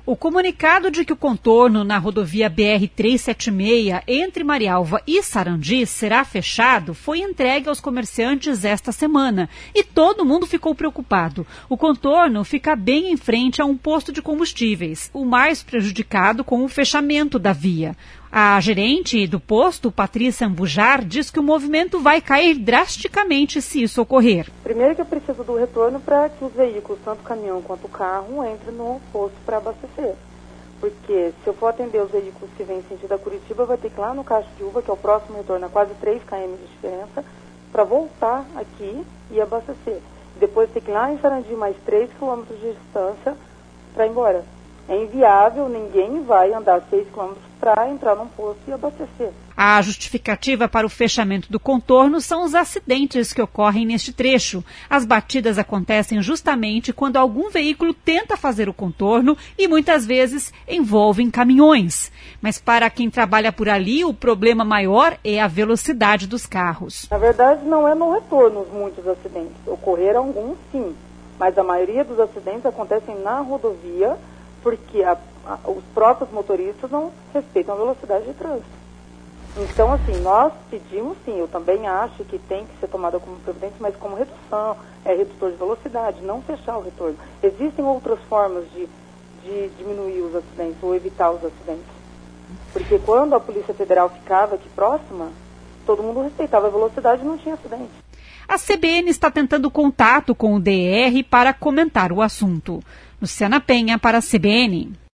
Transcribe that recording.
O comunicado de que o contorno na rodovia BR-376 entre Marialva e Sarandi será fechado foi entregue aos comerciantes esta semana e todo mundo ficou preocupado. O contorno fica bem em frente a um posto de combustíveis, o mais prejudicado com o fechamento da via. A gerente do posto, Patrícia Ambujar, diz que o movimento vai cair drasticamente se isso ocorrer. Primeiro que eu preciso do retorno para que os veículos, tanto o caminhão quanto o carro, entrem no posto para abastecer. Porque se eu for atender os veículos que vêm em sentido a Curitiba, vai ter que ir lá no Cacho de Uva, que é o próximo retorno, a quase 3 km de diferença, para voltar aqui e abastecer. Depois tem que ir lá em Sarandi, mais 3 km de distância para ir embora. É inviável, ninguém vai andar 6 km para entrar num posto e abastecer. A justificativa para o fechamento do contorno são os acidentes que ocorrem neste trecho. As batidas acontecem justamente quando algum veículo tenta fazer o contorno e muitas vezes envolvem caminhões. Mas para quem trabalha por ali, o problema maior é a velocidade dos carros. Na verdade, não é no retorno muitos acidentes. Ocorreram alguns, sim, mas a maioria dos acidentes acontecem na rodovia, porque os próprios motoristas não respeitam a velocidade de trânsito. Então, assim, nós pedimos, sim, eu também acho que tem que ser tomada como providência, mas como redução, redutor de velocidade, não fechar o retorno. Existem outras formas de diminuir os acidentes ou evitar os acidentes. Porque quando a Polícia Federal ficava aqui próxima, todo mundo respeitava a velocidade e não tinha acidente. A CBN está tentando contato com o DR para comentar o assunto. Luciana Penha para a CBN.